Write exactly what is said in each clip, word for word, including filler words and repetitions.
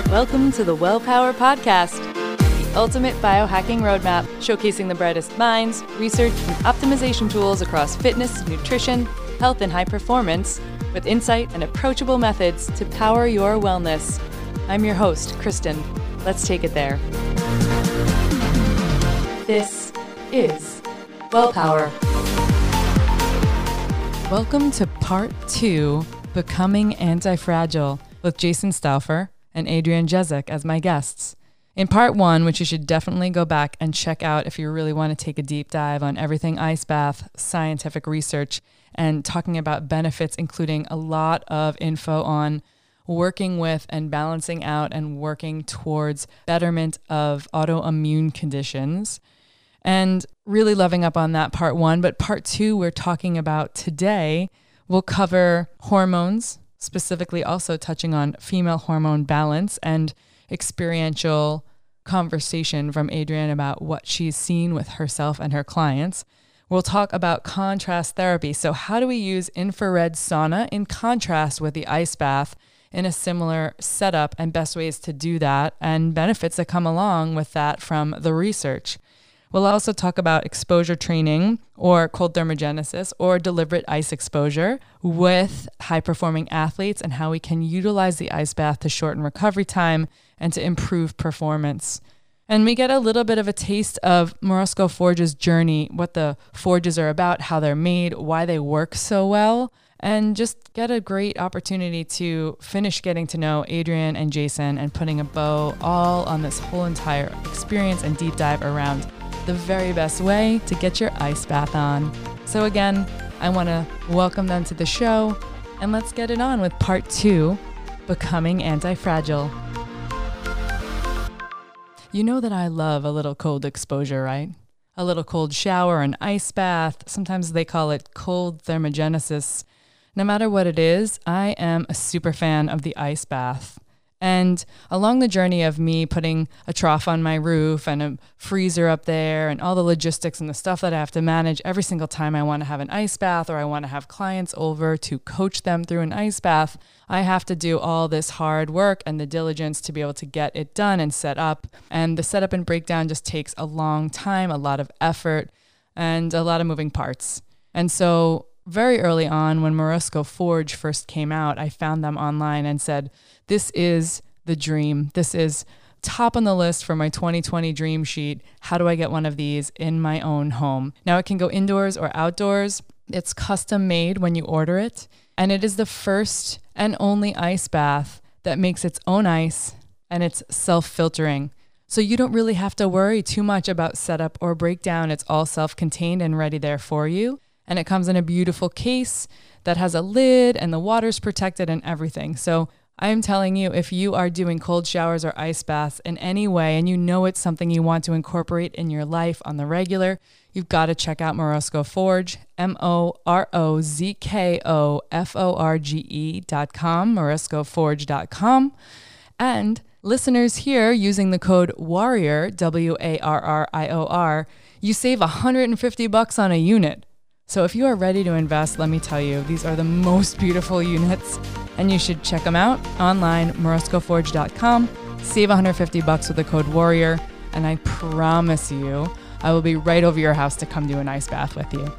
Welcome to the Well Power Podcast, the ultimate biohacking roadmap showcasing the brightest minds, research, and optimization tools across fitness, nutrition, health, and high performance with insight and approachable methods to power your wellness. I'm your host, Kristen. Let's take it there. This is Well Power. Welcome to part two, Becoming Anti-Fragile, with Jason Stauffer and Adrienne Jezik as my guests. In part one, which you should definitely go back and check out if you really want to take a deep dive on everything ice bath, scientific research, and talking about benefits, including a lot of info on working with and balancing out and working towards betterment of autoimmune conditions. And really loving up on that part one. But part two, we're talking about today, we'll cover hormones, specifically also touching on female hormone balance and experiential conversation from Adrienne about what she's seen with herself and her clients. We'll talk about contrast therapy. So how do we use infrared sauna in contrast with the ice bath in a similar setup, and best ways to do that and benefits that come along with that from the research. We'll also talk about exposure training or cold thermogenesis or deliberate ice exposure with high-performing athletes and how we can utilize the ice bath to shorten recovery time and to improve performance. And we get a little bit of a taste of Morosco Forge's journey, what the forges are about, how they're made, why they work so well, and just get a great opportunity to finish getting to know Adrienne and Jason and putting a bow all on this whole entire experience and deep dive around the very best way to get your ice bath on. So again, I want to welcome them to the show, and let's get it on with part two, Becoming Anti-Fragile. You know that I love a little cold exposure, right? A little cold shower, an ice bath. Sometimes they call it cold thermogenesis. No matter what it is, I am a super fan of the ice bath. And along the journey of me putting a trough on my roof and a freezer up there and all the logistics and the stuff that I have to manage every single time I want to have an ice bath or I want to have clients over to coach them through an ice bath, I have to do all this hard work and the diligence to be able to get it done and set up. And the setup and breakdown just takes a long time, a lot of effort, and a lot of moving parts. And so very early on, when Morosco Forge first came out, I found them online and said, this is the dream. This is top on the list for my twenty twenty dream sheet. How do I get one of these in my own home? Now it can go indoors or outdoors. It's custom made when you order it. And it is the first and only ice bath that makes its own ice and it's self-filtering. So you don't really have to worry too much about setup or breakdown. It's all self-contained and ready there for you. And it comes in a beautiful case that has a lid and the water's protected and everything. So I am telling you, if you are doing cold showers or ice baths in any way and you know it's something you want to incorporate in your life on the regular, you've got to check out Morosco Forge, M O R O Z K O F O R G E dot com, morosco forge dot com. And listeners here using the code WARRIOR, W A R R I O R, you save one hundred fifty bucks on a unit. So if you are ready to invest, let me tell you, these are the most beautiful units and you should check them out online, morosco forge dot com. Save one hundred fifty bucks with the code WARRIOR, and I promise you, I will be right over your house to come do an ice bath with you.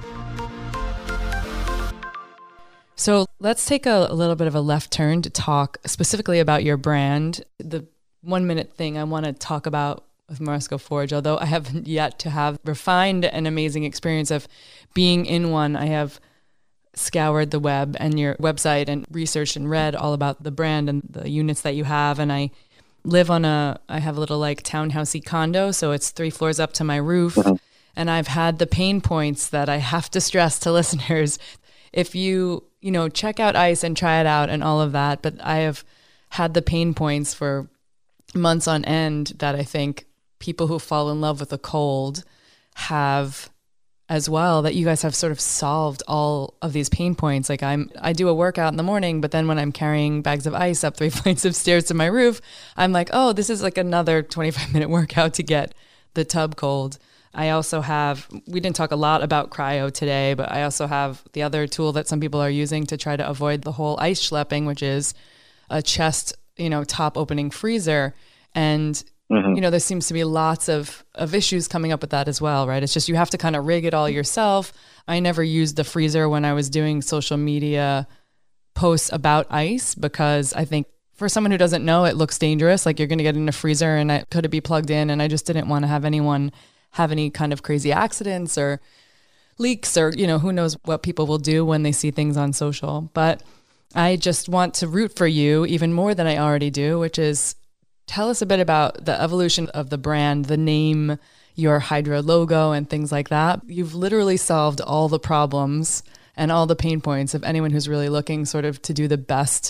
So let's take a, a little bit of a left turn to talk specifically about your brand. The one minute thing I want to talk about with Morosco Forge, although I haven't yet to have refined an amazing experience of being in one. I have scoured the web and your website and researched and read all about the brand and the units that you have. And I live on a, I have a little like townhousey condo, so it's three floors up to my roof. Mm-hmm. And I've had the pain points that I have to stress to listeners. If you, you know, check out ice and try it out and all of that, but I have had the pain points for months on end that I think people who fall in love with the cold have as well, that you guys have sort of solved all of these pain points. Like I'm, I do a workout in the morning, but then when I'm carrying bags of ice up three flights of stairs to my roof, I'm like, oh, this is like another twenty-five minute workout to get the tub cold. I also have, we didn't talk a lot about cryo today, but I also have the other tool that some people are using to try to avoid the whole ice schlepping, which is a chest you know, top opening freezer. And, Mm-hmm. you know, there seems to be lots of, of issues coming up with that as well, right? It's just you have to kind of rig it all yourself. I never used the freezer when I was doing social media posts about ice because I think for someone who doesn't know, it looks dangerous. Like you're going to get in a freezer and it could it be plugged in? And I just didn't want to have anyone have any kind of crazy accidents or leaks or, you know, who knows what people will do when they see things on social. But I just want to root for you even more than I already do, which is tell us a bit about the evolution of the brand, the name, your Hydra logo and things like that. You've literally solved all the problems and all the pain points of anyone who's really looking sort of to do the best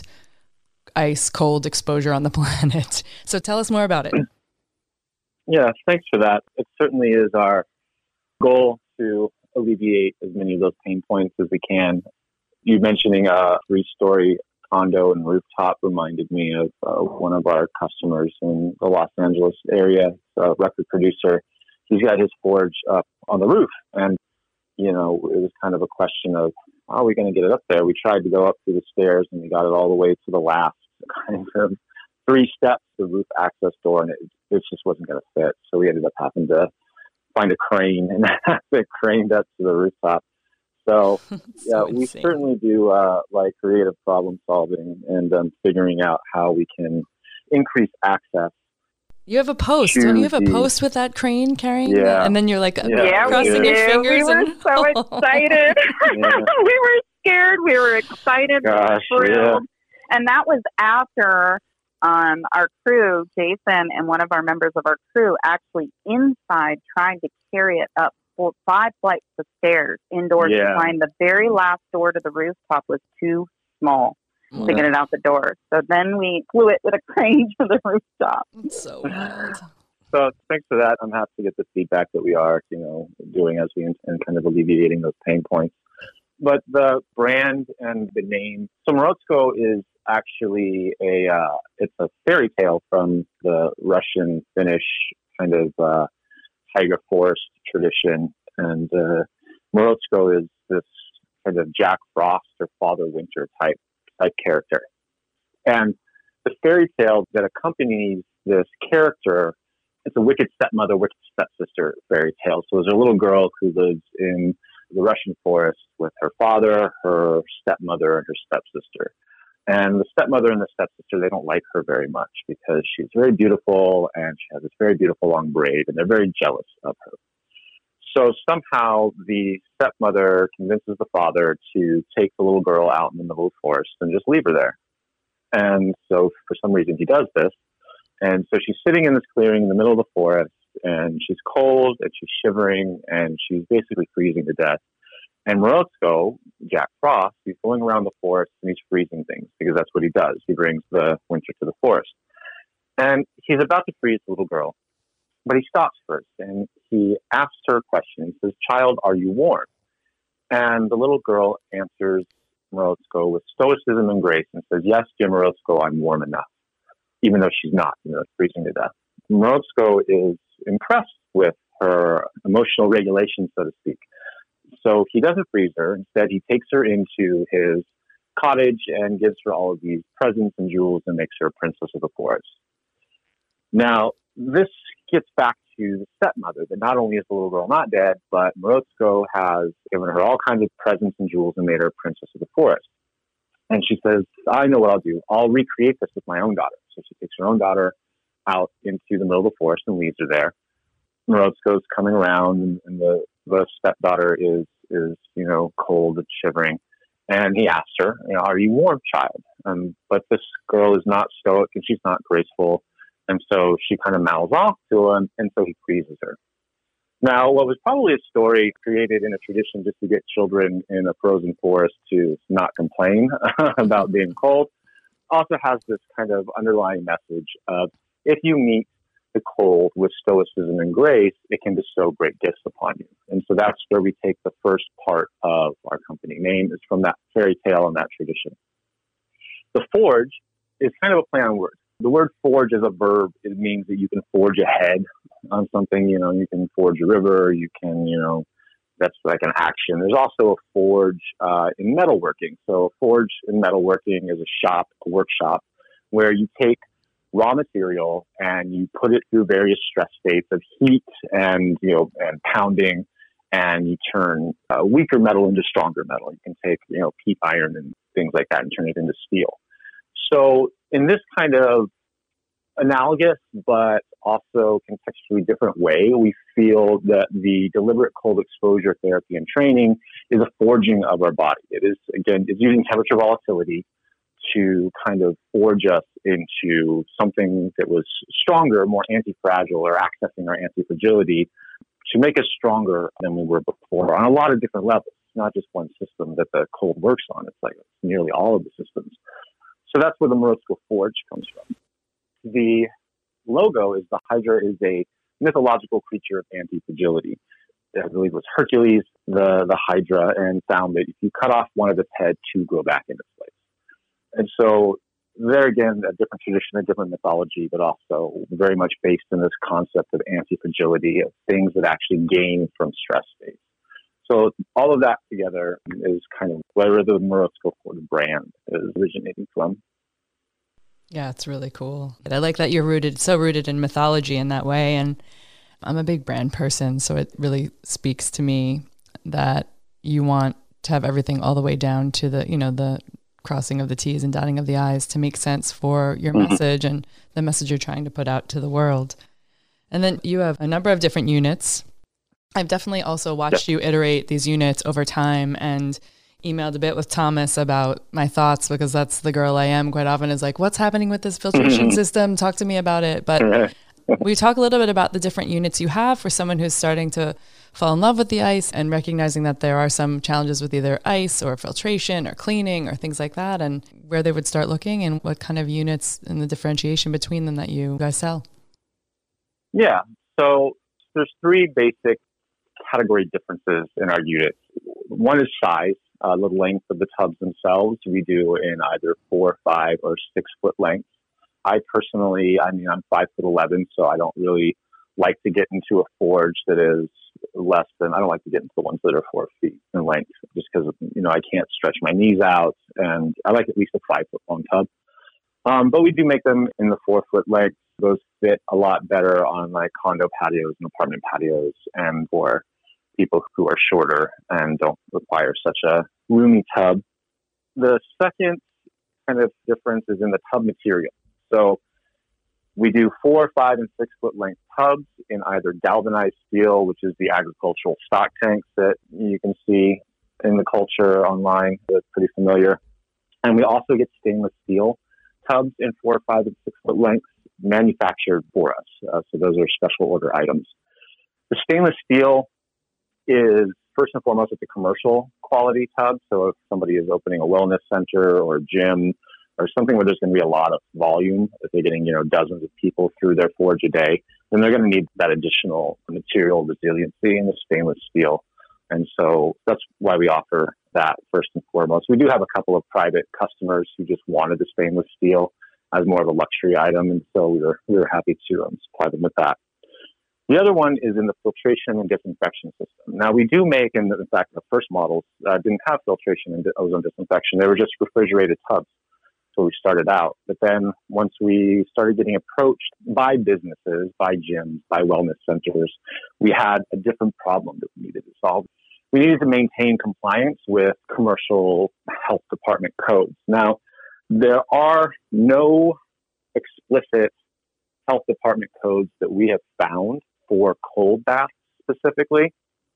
ice cold exposure on the planet. So tell us more about it. Yeah, thanks for that. It certainly is our goal to alleviate as many of those pain points as we can. You mentioning a three-story condo and rooftop reminded me of uh, one of our customers in the Los Angeles area, a record producer. He's got his forge up on the roof. And, you know, it was kind of a question of, how are we going to get it up there? We tried to go up through the stairs and we got it all the way to the last kind of three steps, the roof access door, and it, it just wasn't going to fit. So we ended up having to find a crane and have it craned up to the rooftop. So, so yeah, we insane. certainly do uh, like creative problem solving and um, figuring out how we can increase access. You have a post. to Don't you have a the- post with that crane carrying? Yeah. And then you're like Yeah, Yeah, we crossing do. your fingers. We were and, so excited. Yeah. We were scared. We were excited. we were Gosh, thrilled. And that was after um, our crew, Jason, and one of our members of our crew actually inside trying to carry it up four, five flights of stairs indoors Yeah. to find the very last door to the rooftop was too small Oh, to get it out the door. So then we flew it with a crane to the rooftop. it's so wild. So thanks for that. I'm happy to get the feedback that we are, you know, doing as we and kind of alleviating those pain points. But the brand and the name, so Morozko is actually a uh, it's a fairy tale from the Russian Finnish kind of uh, tiger forest tradition, and uh, Morozko is this kind of Jack Frost or Father Winter type type character, and the fairy tale that accompanies this character. It's a wicked stepmother, wicked stepsister fairy tale. So there's a little girl who lives in the Russian forest with her father, her stepmother, and her stepsister. And the stepmother and the stepsister, they don't like her very much because she's very beautiful and she has this very beautiful long braid, and they're very jealous of her. So somehow the stepmother convinces the father to take the little girl out in the middle of the forest and just leave her there. And so for some reason he does this. And so she's sitting in this clearing in the middle of the forest, and she's cold and she's shivering and she's basically freezing to death. And Morozko, Jack Frost, he's going around the forest and he's freezing things because that's what he does. He brings the winter to the forest. And he's about to freeze the little girl, but he stops first and he asks her a question. He says, "Child, are you warm?" And the little girl answers Morozko with stoicism and grace and says, "Yes, dear Morozko, I'm warm enough," even though she's not, you know, freezing to death. Morozko is impressed with her emotional regulation, so to speak. So he doesn't freeze her. Instead, he takes her into his cottage and gives her all of these presents and jewels and makes her a princess of the forest. Now, this gets back to the stepmother, that not only is the little girl not dead, but Morozko has given her all kinds of presents and jewels and made her a princess of the forest. And she says, "I know what I'll do. I'll recreate this with my own daughter." So she takes her own daughter out into the middle of the forest and leaves her there. Morozko's coming around, and, and the, the stepdaughter is, is, you know, cold and shivering. And he asks her, you know, "Are you warm, child?" Um, but this girl is not stoic and she's not graceful. And so she kind of mouths off to him, and so he freezes her. Now, what was probably a story created in a tradition just to get children in a frozen forest to not complain about being cold also has this kind of underlying message of, if you meet the cold with stoicism and grace, it can bestow great gifts upon you. And so that's where we take the first part of our company name, is from that fairy tale and that tradition. The forge is kind of a play on words. The word forge is a verb. It means that you can forge ahead on something. You know, you can forge a river. You can, you know, that's like an action. There's also a forge uh, in metalworking. So a forge in metalworking is a shop, a workshop, where you take raw material and you put it through various stress states of heat and, you know, and pounding, and you turn uh, weaker metal into stronger metal. You can take, you know, peat iron and things like that and turn it into steel. So in this kind of analogous, but also contextually different way, we feel that the deliberate cold exposure therapy and training is a forging of our body. It is, again, it's using temperature volatility to kind of forge us into something that was stronger, more anti-fragile, or accessing our anti-fragility to make us stronger than we were before on a lot of different levels, not just one system that the cold works on. It's like nearly all of the systems. So that's where the Morozko Forge comes from. The logo is the Hydra is a mythological creature of anti-fragility. I believe it was Hercules, the, the Hydra, and found that if you cut off one of its head, two grow back into place. And so there again, a different tradition, a different mythology, but also very much based in this concept of anti-fragility, of things that actually gain from stress states. So all of that together is kind of where the Morozko Forge brand is originating from. Yeah, it's really cool. I like that you're rooted, so rooted in mythology in that way. And I'm a big brand person, so it really speaks to me that you want to have everything all the way down to the, you know, the crossing of the T's and dotting of the I's to make sense for your mm-hmm. message and the message you're trying to put out to the world. And then you have a number of different units. I've definitely also watched yep. you iterate these units over time, and emailed a bit with Thomas about my thoughts, because that's the girl I am quite often, is like, what's happening with this filtration system? Talk to me about it. But we talk a little bit about the different units you have for someone who's starting to fall in love with the ice and recognizing that there are some challenges with either ice or filtration or cleaning or things like that, and where they would start looking and what kind of units and the differentiation between them that you guys sell. Yeah. So there's three basic category differences in our units. One is size. Uh, the length of the tubs themselves, we do in either four, five, or six foot lengths. I personally, I mean, I'm five foot eleven, so I don't really like to get into a forge that is less than. I don't like to get into the ones that are four feet in length, just because you know I can't stretch my knees out, and I like at least a five foot long tub. Um, but we do make them in the four foot length. Those fit a lot better on like condo patios and apartment patios, and for people who are shorter and don't require such a roomy tub. The second kind of difference is in the tub material. So we do four, five, and six foot length tubs in either galvanized steel, which is the agricultural stock tanks that you can see in the culture online. That's pretty familiar. And we also get stainless steel tubs in four, five, and six foot lengths manufactured for us. Uh, so those are special order items. The stainless steel is first and foremost, it's a commercial quality tub. So if somebody is opening a wellness center or a gym or something where there's going to be a lot of volume, if they're getting, you know, dozens of people through their forge a day, then they're going to need that additional material resiliency in the stainless steel. And so that's why we offer that first and foremost. We do have a couple of private customers who just wanted the stainless steel as more of a luxury item. And so we were, we were happy to um, supply them with that. The other one is in the filtration and disinfection system. Now, we do make, and in fact, the first models uh, didn't have filtration and ozone disinfection. They were just refrigerated tubs. So we started out. But then once we started getting approached by businesses, by gyms, by wellness centers, we had a different problem that we needed to solve. We needed to maintain compliance with commercial health department codes. Now, there are no explicit health department codes that we have found for cold baths specifically.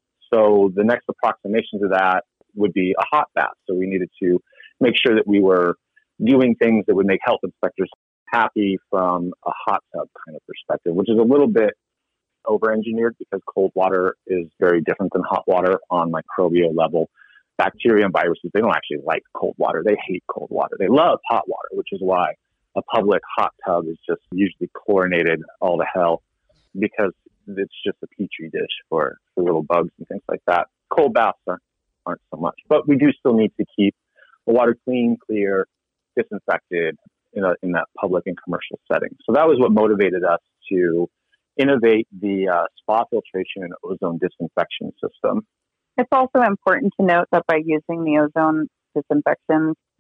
So the next approximation to that would be a hot bath. So we needed to make sure that we were doing things that would make health inspectors happy from a hot tub kind of perspective, which is a little bit over-engineered because cold water is very different than hot water on microbial level. Bacteria and viruses, they don't actually like cold water. They hate cold water. They love hot water, which is why a public hot tub is just usually chlorinated all to hell because it's just a petri dish for, for little bugs and things like that. Cold baths aren't, aren't so much, but we do still need to keep the water clean, clear, disinfected in, a, in that public and commercial setting. So that was what motivated us to innovate the uh, spa filtration and ozone disinfection system. It's also important to note that by using the ozone disinfection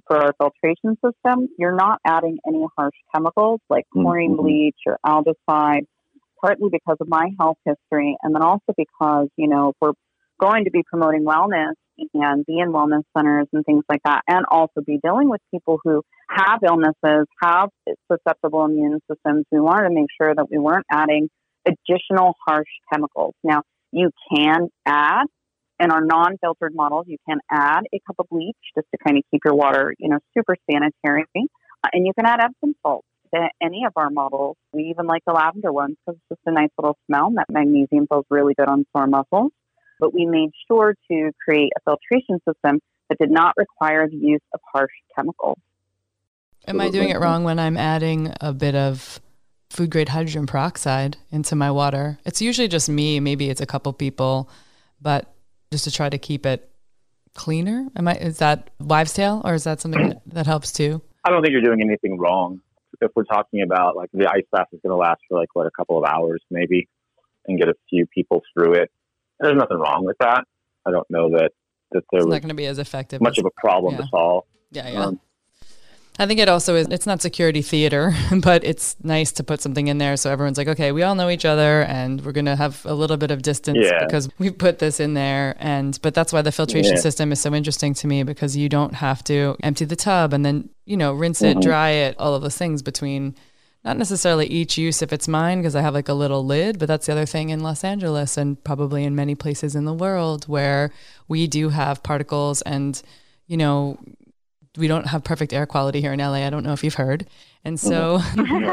for our filtration system, you're not adding any harsh chemicals like chlorine Mm-hmm. bleach or aldehyde, partly because of my health history, and then also because, you know, if we're going to be promoting wellness and be in wellness centers and things like that, and also be dealing with people who have illnesses, have susceptible immune systems, we wanted to make sure that we weren't adding additional harsh chemicals. Now, you can add, in our non-filtered models, you can add a cup of bleach just to kind of keep your water, you know, super sanitary. Uh, and you can add Epsom salts to any of our models. We even like the lavender ones because it's just a nice little smell, and that magnesium feels really good on sore muscles. But we made sure to create a filtration system that did not require the use of harsh chemicals. Am I doing it wrong when I'm adding a bit of food grade hydrogen peroxide into my water? It's usually just me, maybe it's a couple people, but just to try to keep it cleaner. Am I, is that wives' tale, or is that something that, that helps too? I don't think you're doing anything wrong. If we're talking about like the ice bath is going to last for like what, a couple of hours maybe, and get a few people through it, there's nothing wrong with that. I don't know that that there It's was not going to be as effective. much as, of a problem yeah. to solve. Yeah, yeah. Um, I think it also is, it's not security theater, but it's nice to put something in there so everyone's like, okay, we all know each other and we're going to have a little bit of distance Yeah. because we put this in there. And, but that's why the filtration Yeah. system is so interesting to me, because you don't have to empty the tub and then, you know, rinse it, Mhm. dry it, all of those things between not necessarily each use if it's mine, because I have like a little lid, but that's the other thing in Los Angeles and probably in many places in the world where we do have particles and, you know, we don't have perfect air quality here in L A. I don't know if you've heard. And so A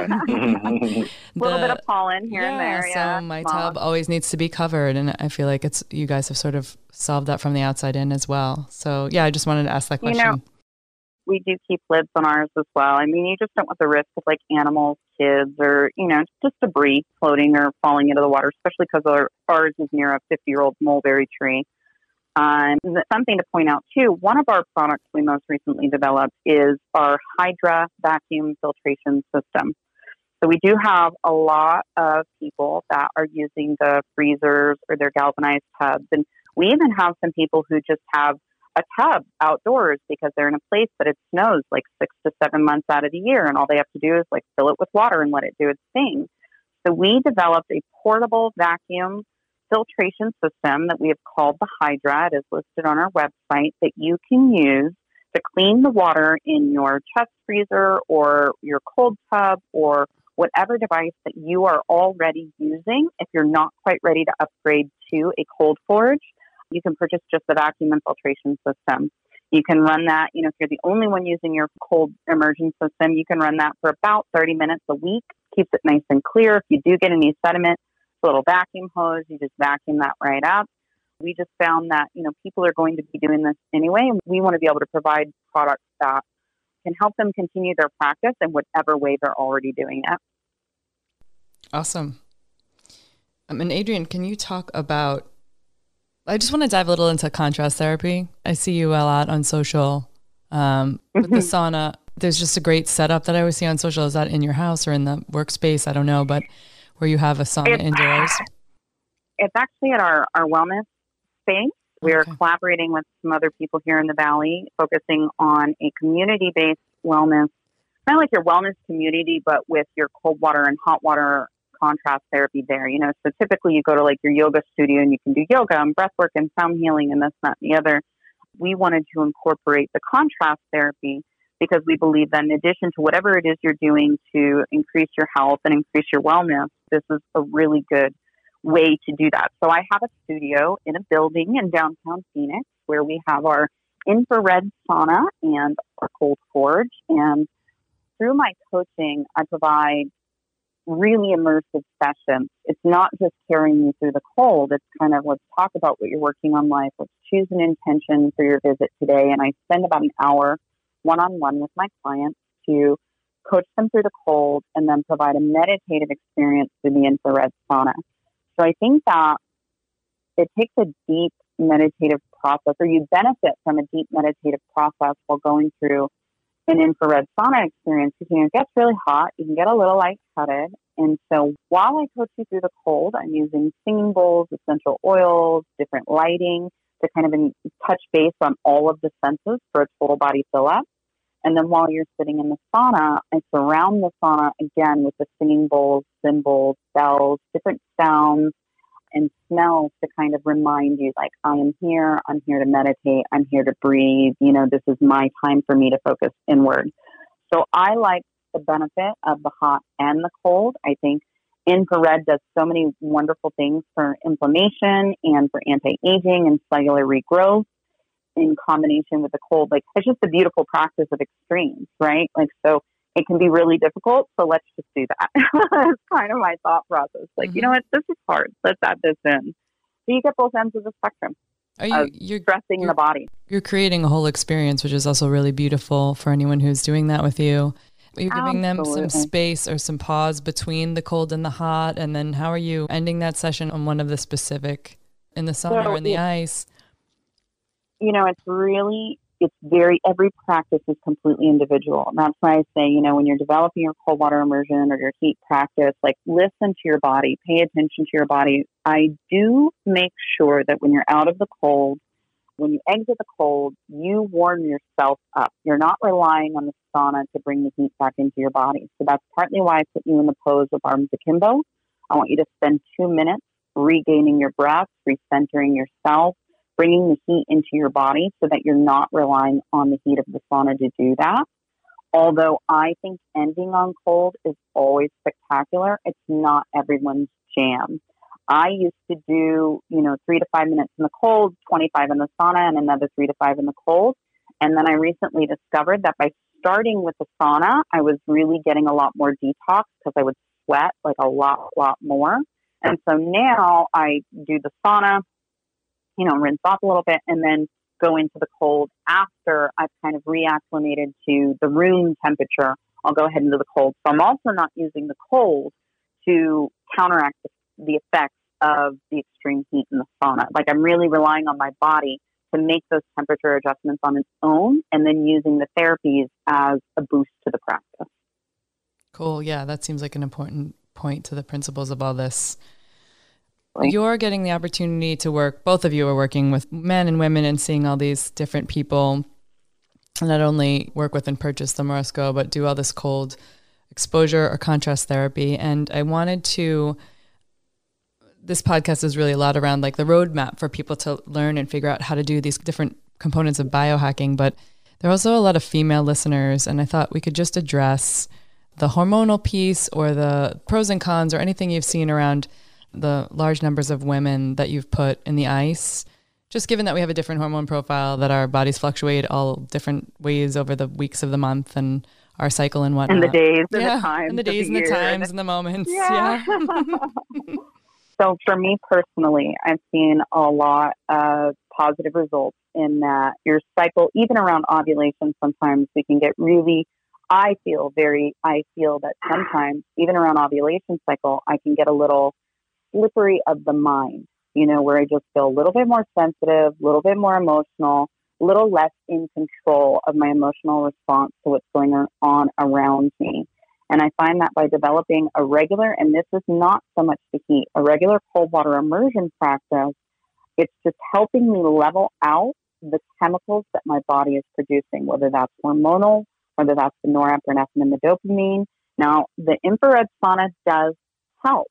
little bit of pollen here yeah, and there. Yeah, so my smog. tub always needs to be covered. And I feel like it's, you guys have sort of solved that from the outside in as well. So yeah, I just wanted to ask that You question. know, we do keep lids on ours as well. I mean, you just don't want the risk of like animals, kids, or, you know, just debris floating or falling into the water, especially because our, ours is near a fifty-year-old mulberry tree. Um, something to point out too, one of our products we most recently developed is our Hydra vacuum filtration system. So we do have a lot of people that are using the freezers or their galvanized tubs. And we even have some people who just have a tub outdoors because they're in a place that it snows like six to seven months out of the year. And all they have to do is like fill it with water and let it do its thing. So we developed a portable vacuum filtration system that we have called the Hydra. It is listed on our website, that you can use to clean the water in your chest freezer or your cold tub or whatever device that you are already using. If you're not quite ready to upgrade to a cold forge, you can purchase just the vacuum and filtration system. You can run that, you know, if you're the only one using your cold immersion system, you can run that for about thirty minutes a week. Keeps it nice and clear. If you do get any sediment, little vacuum hose, you just vacuum that right up. We just found that, you know, people are going to be doing this anyway, and we want to be able to provide products that can help them continue their practice in whatever way they're already doing it. Awesome. Um, and Adrienne, can you talk about, I just want to dive a little into contrast therapy. I see you a lot on social um, with the sauna. There's just a great setup that I always see on social. Is that in your house or in the workspace? I don't know, but where you have a sauna It's, indoors? it's actually at our, our wellness space. We're Okay. collaborating with some other people here in the Valley, focusing on a community-based wellness, not like your wellness community, but with your cold water and hot water contrast therapy there. You know, so typically you go to like your yoga studio and you can do yoga and breath work and sound healing and this, that, and the other. We wanted to incorporate the contrast therapy because we believe that in addition to whatever it is you're doing to increase your health and increase your wellness, this is a really good way to do that. So I have a studio in a building in downtown Phoenix where we have our infrared sauna and our cold forge. And through my coaching, I provide really immersive sessions. It's not just carrying you through the cold. It's kind of, let's talk about what you're working on life. Let's choose an intention for your visit today. And I spend about an hour one-on-one with my clients to coach them through the cold and then provide a meditative experience through the infrared sauna. So I think that it takes a deep meditative process, or you benefit from a deep meditative process while going through an infrared sauna experience, because, you know, it gets really hot, you can get a little lightheaded. And so while I coach you through the cold, I'm using singing bowls, essential oils, different lighting to kind of in, touch base on all of the senses for a total body fill up. And then while you're sitting in the sauna, I surround the sauna again with the singing bowls, cymbals, bells, different sounds and smells to kind of remind you, like, I am here, I'm here to meditate, I'm here to breathe. You know, this is my time for me to focus inward. So I like the benefit of the hot and the cold. I think infrared does so many wonderful things for inflammation and for anti-aging and cellular regrowth in combination with the cold. Like, it's just a beautiful practice of extremes, right? Like, so it can be really difficult. So let's just do that. That's kind of my thought process. Like, mm-hmm. you know what, this is hard. Let's add this in. So you get both ends of the spectrum. Are you, you're stressing you're, the body. You're creating a whole experience, which is also really beautiful for anyone who's doing that with you. Are you giving Absolutely. them some space or some pause between the cold and the hot? And then how are you ending that session on one of the specific, in the sauna so, or in the yeah. ice? You know, it's really, it's very, every practice is completely individual. And that's why I say, you know, when you're developing your cold water immersion or your heat practice, like, listen to your body, pay attention to your body. I do make sure that when you're out of the cold, when you exit the cold, you warm yourself up. You're not relying on the sauna to bring the heat back into your body. So that's partly why I put you in the pose of arms akimbo. I want you to spend two minutes regaining your breath, recentering yourself, bringing the heat into your body so that you're not relying on the heat of the sauna to do that. Although I think ending on cold is always spectacular, it's not everyone's jam. I used to do, you know, three to five minutes in the cold, twenty-five in the sauna, and another three to five in the cold. And then I recently discovered that by starting with the sauna, I was really getting a lot more detox because I would sweat like a lot, lot more. And so now I do the sauna, you know, rinse off a little bit, and then go into the cold after I've kind of reacclimated to the room temperature. I'll go ahead into the cold. So I'm also not using the cold to counteract the, the effects of the extreme heat in the sauna. Like, I'm really relying on my body to make those temperature adjustments on its own, and then using the therapies as a boost to the practice. Cool. Yeah, that seems like an important point to the principles of all this. You're getting the opportunity to work, both of you are working with men and women and seeing all these different people, not only work with and purchase the Morosco, but do all this cold exposure or contrast therapy. And I wanted to, this podcast is really a lot around like the roadmap for people to learn and figure out how to do these different components of biohacking, but there are also a lot of female listeners. And I thought we could just address the hormonal piece or the pros and cons or anything you've seen around the large numbers of women that you've put in the ice, just given that we have a different hormone profile, that our bodies fluctuate all different ways over the weeks of the month and our cycle and whatnot. And the days and yeah. the times. And the days and the, the times and the moments. Yeah. yeah. So for me personally, I've seen a lot of positive results in that your cycle, even around ovulation, sometimes we can get really, I feel very, I feel that sometimes even around ovulation cycle, I can get a little slippery of the mind, you know, where I just feel a little bit more sensitive, a little bit more emotional, a little less in control of my emotional response to what's going on around me. And I find that by developing a regular, and this is not so much the heat, a regular cold water immersion practice, it's just helping me level out the chemicals that my body is producing, whether that's hormonal, whether that's the norepinephrine and the dopamine. Now, the infrared sauna does help.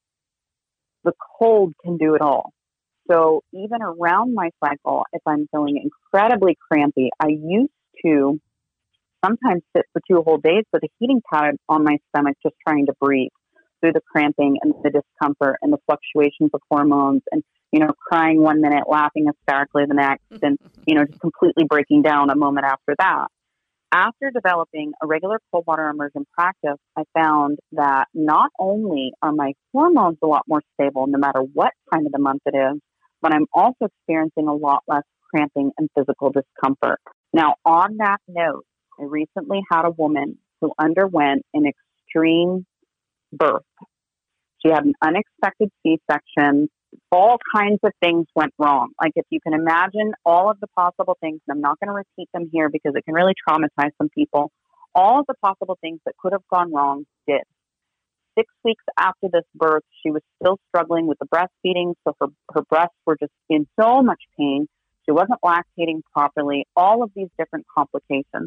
The cold can do it all. So even around my cycle, if I'm feeling incredibly crampy, I used to sometimes sit for two whole days with a heating pad on my stomach, just trying to breathe through the cramping and the discomfort and the fluctuations of hormones, and, you know, crying one minute, laughing hysterically the next, and, you know, just completely breaking down a moment after that. After developing a regular cold water immersion practice, I found that not only are my hormones a lot more stable no matter what time of the month it is, but I'm also experiencing a lot less cramping and physical discomfort. Now, on that note, I recently had a woman who underwent an extreme birth. She had an unexpected C-section. All kinds of things went wrong. Like, if you can imagine all of the possible things, and I'm not going to repeat them here because it can really traumatize some people, all of the possible things that could have gone wrong did. Six weeks after this birth, she was still struggling with the breastfeeding, so her, her breasts were just in so much pain. She wasn't lactating properly, all of these different complications.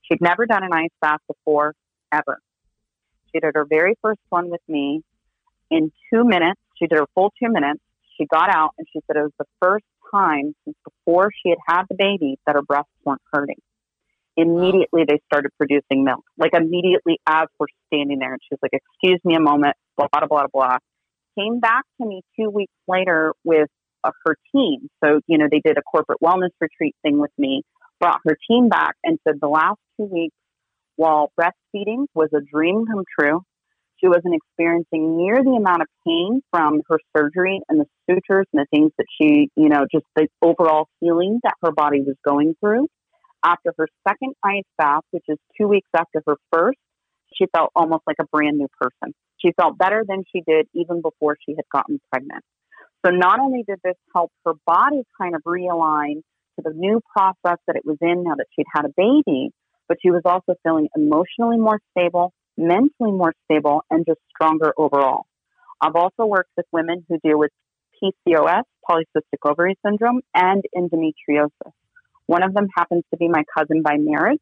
She'd never done an ice bath before, ever. She did her very first one with me in two minutes. She did her full two minutes. She got out and she said it was the first time since before she had had the baby that her breasts weren't hurting. Immediately they started producing milk, like immediately as we're standing there. And she's like, excuse me a moment, blah, blah, blah, blah. Came back to me two weeks later with uh, her team. So, you know, they did a corporate wellness retreat thing with me, brought her team back and said the last two weeks while breastfeeding was a dream come true. She wasn't experiencing near the amount of pain from her surgery and the sutures and the things that she, you know, just the overall healing that her body was going through. After her second ice bath, which is two weeks after her first, she felt almost like a brand new person. She felt better than she did even before she had gotten pregnant. So not only did this help her body kind of realign to the new process that it was in now that she'd had a baby, but she was also feeling emotionally more stable, mentally more stable, and just stronger overall. I've also worked with women who deal with P C O S, polycystic ovary syndrome, and endometriosis. One of them happens to be my cousin by marriage.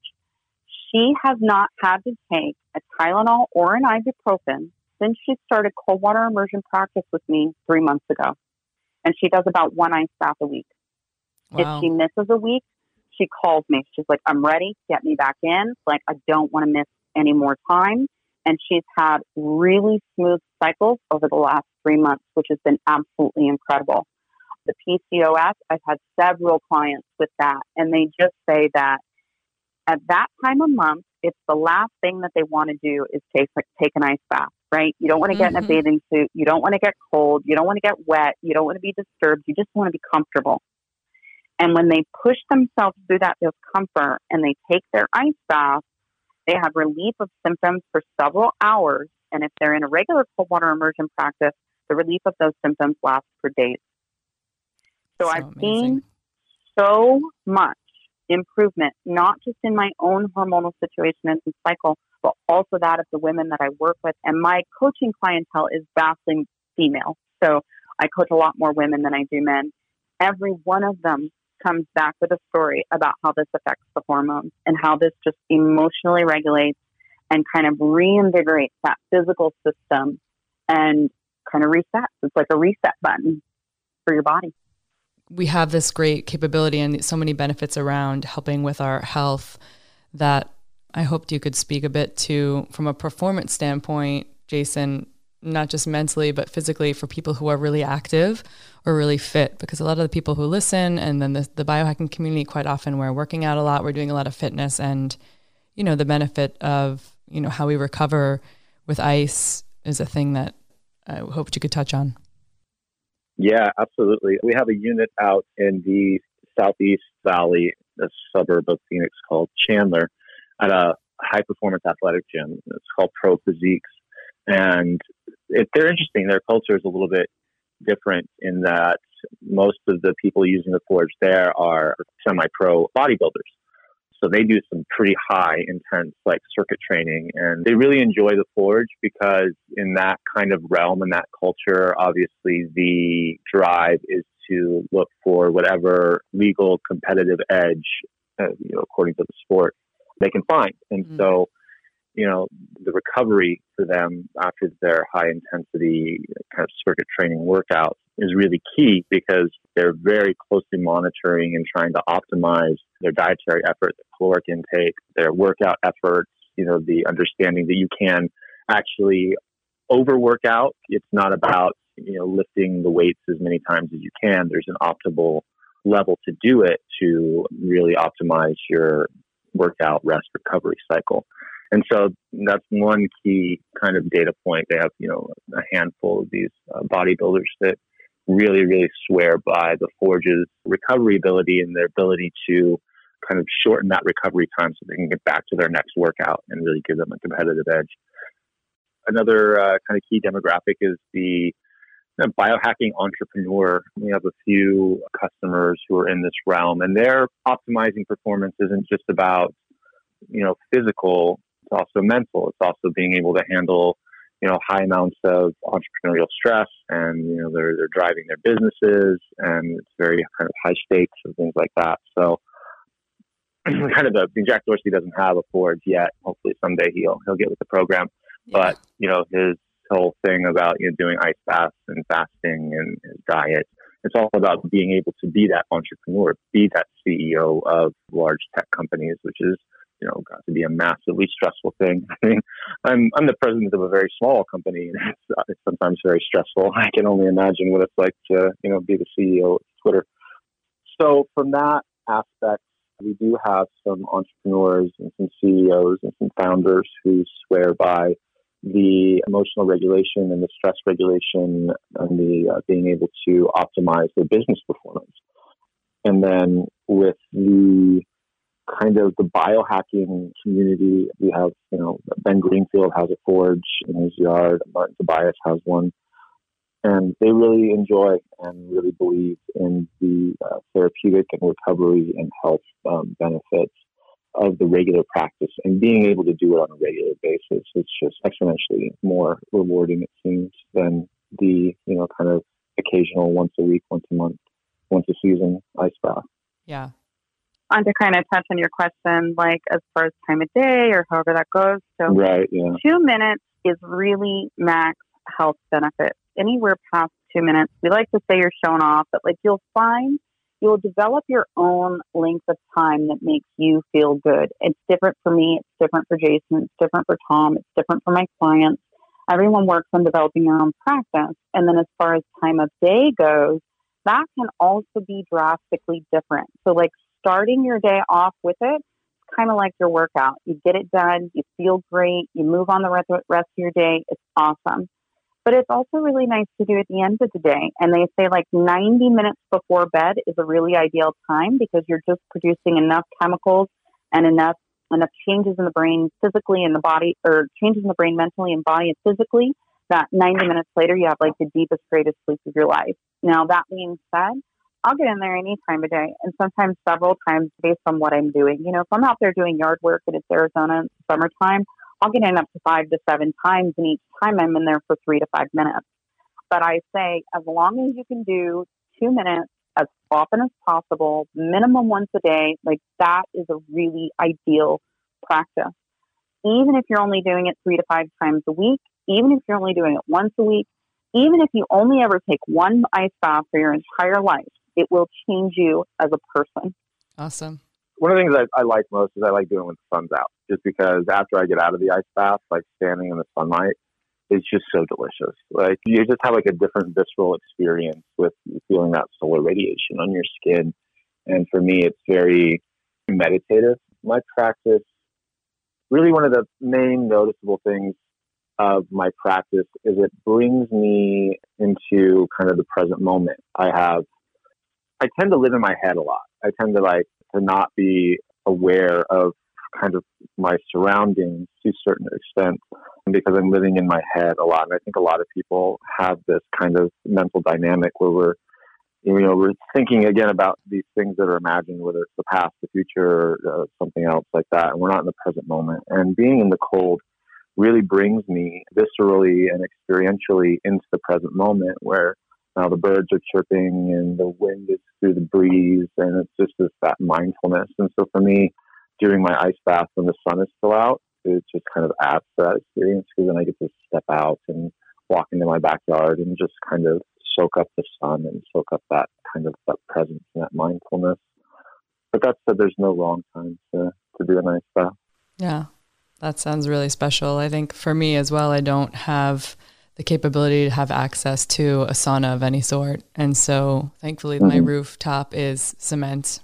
She has not had to take a Tylenol or an ibuprofen since she started cold water immersion practice with me three months ago. And she does about one ice bath a week. Wow. If she misses a week, she calls me. She's like, I'm ready. Get me back in. Like, I don't want to miss any more time. And she's had really smooth cycles over the last three months, which has been absolutely incredible. The P C O S, I've had several clients with that, and they just say that at that time of month, it's the last thing that they want to do is take, like, take an ice bath, right? You don't want to get mm-hmm. in a bathing suit. You don't want to get cold. You don't want to get wet. You don't want to be disturbed. You just want to be comfortable. And when they push themselves through that discomfort and they take their ice bath, they have relief of symptoms for several hours. And if they're in a regular cold water immersion practice, the relief of those symptoms lasts for days. So, so I've amazing. seen so much improvement, not just in my own hormonal situation and cycle, but also that of the women that I work with. And my coaching clientele is vastly female. So I coach a lot more women than I do men. Every one of them comes back with a story about how this affects the hormones and how this just emotionally regulates and kind of reinvigorates that physical system and kind of resets. It's like a reset button for your body. We have this great capability and so many benefits around helping with our health that I hoped you could speak a bit to from a performance standpoint, Jason, not just mentally, but physically for people who are really active or really fit, because a lot of the people who listen and then the, the biohacking community, quite often we're working out a lot, we're doing a lot of fitness, and, you know, the benefit of, you know, how we recover with ice is a thing that I hoped you could touch on. Yeah, absolutely. We have a unit out in the Southeast Valley, a suburb of Phoenix called Chandler, at a high performance athletic gym. It's called Pro Physiques. And it, they're interesting. Their culture is a little bit different in that most of the people using the Forge there are semi-pro bodybuilders. So they do some pretty high, intense, like circuit training, and they really enjoy the Forge because in that kind of realm and that culture, obviously the drive is to look for whatever legal competitive edge, uh, you know, according to the sport, they can find. And mm-hmm. so, you know, the recovery for them after their high intensity kind of circuit training workouts is really key because they're very closely monitoring and trying to optimize their dietary effort, their caloric intake, their workout efforts, you know, the understanding that you can actually overwork out. It's not about, you know, lifting the weights as many times as you can. There's an optimal level to do it to really optimize your workout, rest, recovery cycle. And so that's one key kind of data point. They have, you know, a handful of these uh, bodybuilders that really, really swear by the Forge's recovery ability and their ability to kind of shorten that recovery time so they can get back to their next workout and really give them a competitive edge. Another uh, kind of key demographic is the uh, biohacking entrepreneur. We have a few customers who are in this realm, and their optimizing performance isn't just about, you know, physical. It's also mental. It's also being able to handle, you know, high amounts of entrepreneurial stress, and, you know, they're, they're driving their businesses, and it's very kind of high stakes and things like that. So kind of the, Jack Dorsey doesn't have a Forge yet. Hopefully someday he'll he'll get with the program. Yeah. But you know, his whole thing about you know doing ice baths and fasting and his diet, it's all about being able to be that entrepreneur, be that C E O of large tech companies, which is you know got to be a massively stressful thing. I mean, I'm I'm the president of a very small company, and it's, it's sometimes very stressful. I can only imagine what it's like to you know be the C E O of Twitter. So from that aspect, we do have some entrepreneurs and some C E Os and some founders who swear by the emotional regulation and the stress regulation and the uh, being able to optimize their business performance. And then with the kind of the biohacking community, we have, you know, Ben Greenfield has a Forge in his yard, Martin Tobias has one. And they really enjoy and really believe in the uh, therapeutic and recovery and health um, benefits of the regular practice, and being able to do it on a regular basis. It's just exponentially more rewarding, it seems, than the, you know, kind of occasional once a week, once a month, once a season ice bath. Yeah. And to kind of touch on your question, like as far as time of day or however that goes. So right, yeah. two minutes is really max health benefit. Anywhere past two minutes, we like to say you're showing off, but like you'll find you'll develop your own length of time that makes you feel good. It's different for me. It's different for Jason. It's different for Tom. It's different for my clients. Everyone works on developing their own practice. And then as far as time of day goes, that can also be drastically different. So like starting your day off with it, it's kind of like your workout. You get it done. You feel great. You move on the rest of your day. It's awesome. But it's also really nice to do at the end of the day. And they say like ninety minutes before bed is a really ideal time because you're just producing enough chemicals and enough enough changes in the brain physically and the body, or changes in the brain mentally and body and physically, that ninety minutes later you have like the deepest, greatest sleep of your life. Now, that being said, I'll get in there any time of day, and sometimes several times based on what I'm doing. You know, if I'm out there doing yard work and it's Arizona, it's summertime, I'll get in up to five to seven times, and each time I'm in there for three to five minutes. But I say, as long as you can do two minutes as often as possible, minimum once a day, like that is a really ideal practice. Even if you're only doing it three to five times a week, even if you're only doing it once a week, even if you only ever take one ice bath for your entire life, it will change you as a person. Awesome. One of the things I, I like most is I like doing when the sun's out, just because after I get out of the ice bath, like standing in the sunlight, it's just so delicious. Like you just have like a different visceral experience with feeling that solar radiation on your skin. And for me, it's very meditative. My practice, really one of the main noticeable things of my practice is it brings me into kind of the present moment. I have, I tend to live in my head a lot. I tend to like to not be aware of kind of my surroundings to a certain extent because I'm living in my head a lot. And I think a lot of people have this kind of mental dynamic where we're, you know, we're thinking again about these things that are imagined, whether it's the past, the future, or uh, something else like that. And we're not in the present moment. And being in the cold really brings me viscerally and experientially into the present moment where now the birds are chirping and the wind is through the breeze, and it's just this, that mindfulness. And so for me, doing my ice bath when the sun is still out, it just kind of adds to that experience because then I get to step out and walk into my backyard and just kind of soak up the sun and soak up that kind of that presence and that mindfulness. But that said, there's no wrong time to, to do an ice bath. Yeah, that sounds really special. I think for me as well, I don't have the capability to have access to a sauna of any sort. And so thankfully mm-hmm. my rooftop is cement.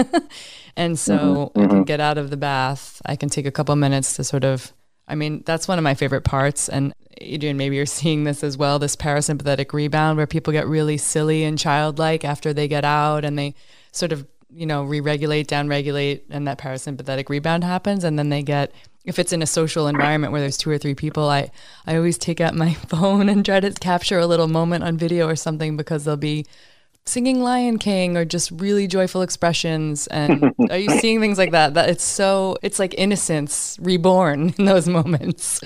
And so mm-hmm. I can get out of the bath. I can take a couple minutes to sort of, I mean, that's one of my favorite parts. And Adrian, maybe you're seeing this as well, this parasympathetic rebound where people get really silly and childlike after they get out and they sort of, you know, re-regulate, down-regulate, and that parasympathetic rebound happens. And then they get, if it's in a social environment where there's two or three people, I, I always take out my phone and try to capture a little moment on video or something because they'll be singing Lion King or just really joyful expressions. And are you seeing things like that? That it's so, it's like innocence reborn in those moments.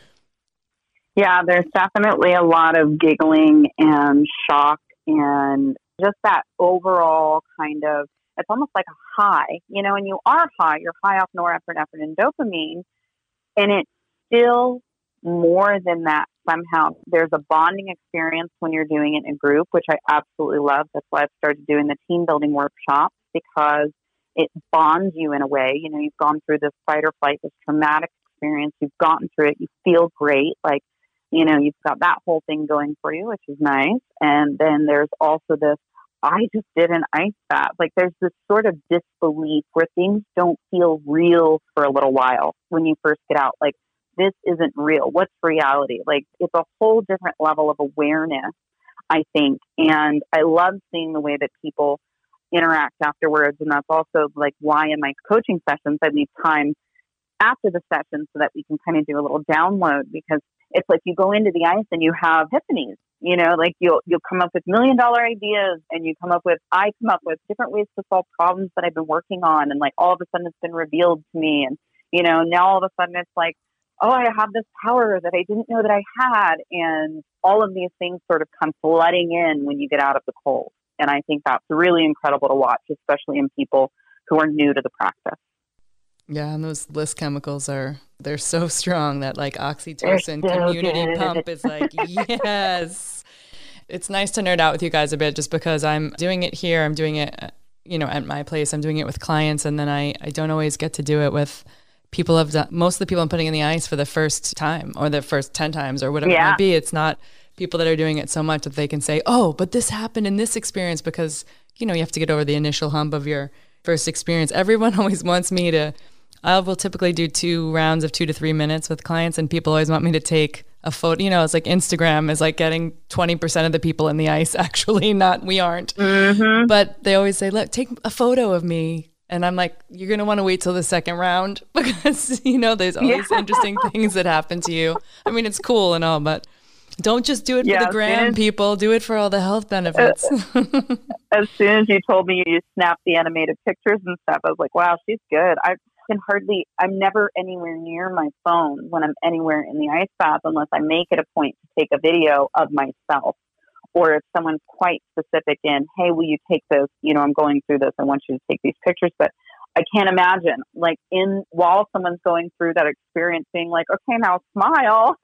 Yeah, there's definitely a lot of giggling and shock and just that overall kind of it's almost like a high, you know, and you are high, you're high off norepinephrine and dopamine, and it's still more than that somehow. There's a bonding experience when you're doing it in a group, which I absolutely love. That's why I've started doing the team building workshops, because it bonds you in a way. You know, you've gone through this fight or flight, this traumatic experience, you've gotten through it, you feel great, like, you know, you've got that whole thing going for you, which is nice. And then there's also this, I just did an ice bath. Like, there's this sort of disbelief where things don't feel real for a little while when you first get out. Like, this isn't real. What's reality? Like, it's a whole different level of awareness, I think. And I love seeing the way that people interact afterwards. And that's also like why in my coaching sessions, I leave time after the session so that we can kind of do a little download, because it's like you go into the ice and you have epiphanies, you know, like you'll, you'll come up with million dollar ideas, and you come up with, I come up with different ways to solve problems that I've been working on. And like, all of a sudden it's been revealed to me. And, you know, now all of a sudden it's like, oh, I have this power that I didn't know that I had. And all of these things sort of come flooding in when you get out of the cold. And I think that's really incredible to watch, especially in people who are new to the practice. Yeah, and those bliss chemicals are, they're so strong that like oxytocin so community good. pump is like, yes. It's nice to nerd out with you guys a bit, just because I'm doing it here. I'm doing it, you know, at my place. I'm doing it with clients. And then I, I don't always get to do it with people have done, most of the people I'm putting in the ice for the first time or the first ten times or whatever yeah. it might be. It's not people that are doing it so much that they can say, oh, but this happened in this experience, because, you know, you have to get over the initial hump of your first experience. Everyone always wants me to, I will typically do two rounds of two to three minutes with clients, and people always want me to take a photo. You know, it's like Instagram is like getting twenty percent of the people in the ice, actually, not, we aren't. Mm-hmm. But they always say, look, take a photo of me. And I'm like, you're going to want to wait till the second round, because, you know, there's always yeah. interesting things that happen to you. I mean, it's cool and all, but don't just do it yeah, for the gram, as, people. Do it for all the health benefits. Uh, as soon as you told me you snapped the animated pictures and stuff, I was like, wow, she's good. I can hardly, I'm never anywhere near my phone when I'm anywhere in the ice bath unless I make it a point to take a video of myself. Or if someone's quite specific in, hey, will you take this? You know, I'm going through this. I want you to take these pictures. But I can't imagine, like, in while someone's going through that experience, being like, okay, now smile.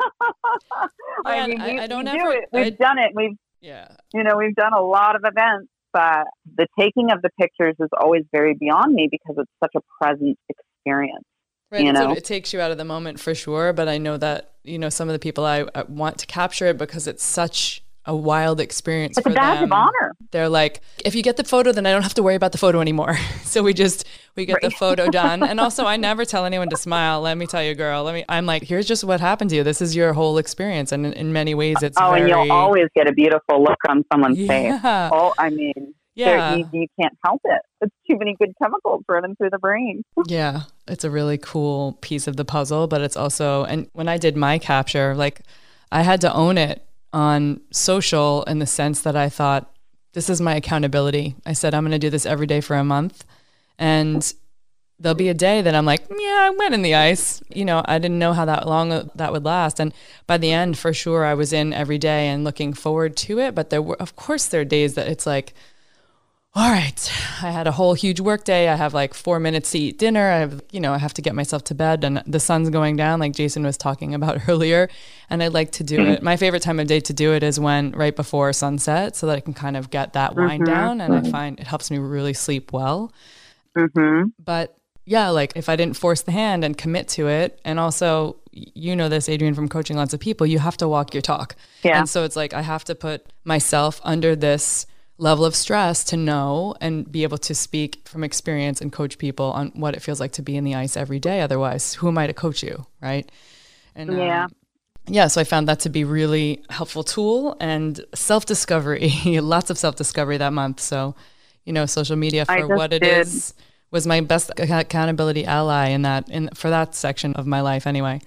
I Yeah, mean, we, I, I don't we ever, do it. We've I, done it. We've, yeah. you know, we've done a lot of events, but the taking of the pictures is always very beyond me, because it's such a present experience. Right. You know? So it takes you out of the moment for sure. But I know that, you know, some of the people I, I want to capture it because it's such a wild experience it's for a badge them. of honor. They're like, if you get the photo, then I don't have to worry about the photo anymore. So we just, we get right. the photo done. And also I never tell anyone to smile. Let me tell you, girl, let me, I'm like, here's just what happened to you. This is your whole experience. And in, in many ways it's Oh, very... and you'll always get a beautiful look on someone's yeah. face. Oh, I mean, yeah. you, you can't help it. It's too many good chemicals running through the brain. Yeah. It's a really cool piece of the puzzle, but it's also, and when I did my capture, like I had to own it on social in the sense that I thought, this is my accountability. I said, I'm going to do this every day for a month. And there'll be a day that I'm like, yeah, I went in the ice. You know, I didn't know how that long that would last. And by the end, for sure, I was in every day and looking forward to it. But there were, of course, there are days that it's like, all right, I had a whole huge work day. I have like four minutes to eat dinner. I have, you know, I have to get myself to bed, and the sun's going down like Jason was talking about earlier. And I like to do it. My favorite time of day to do it is when right before sunset, so that I can kind of get that wind mm-hmm. down. And I find it helps me really sleep well. Mm-hmm. But yeah, like if I didn't force the hand and commit to it, and also, you know this, Adrienne, from coaching lots of people, you have to walk your talk. Yeah. And so it's like, I have to put myself under this level of stress to know and be able to speak from experience and coach people on what it feels like to be in the ice every day. Otherwise, who am I to coach you, right? And yeah. Um, yeah, so I found that to be really helpful tool and self-discovery, lots of self-discovery that month. So, you know, social media for what it did. is was my best accountability ally in that, in for that section of my life anyway.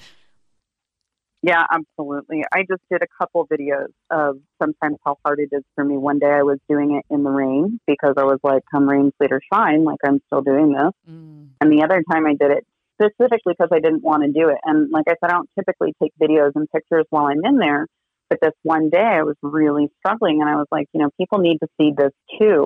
Yeah, absolutely. I just did a couple videos of sometimes how hard it is for me. One day I was doing it in the rain because I was like, come rain, sleet, or shine, like I'm still doing this. Mm. And the other time I did it specifically because I didn't want to do it. And like I said, I don't typically take videos and pictures while I'm in there. But this one day I was really struggling, and I was like, you know, people need to see this too.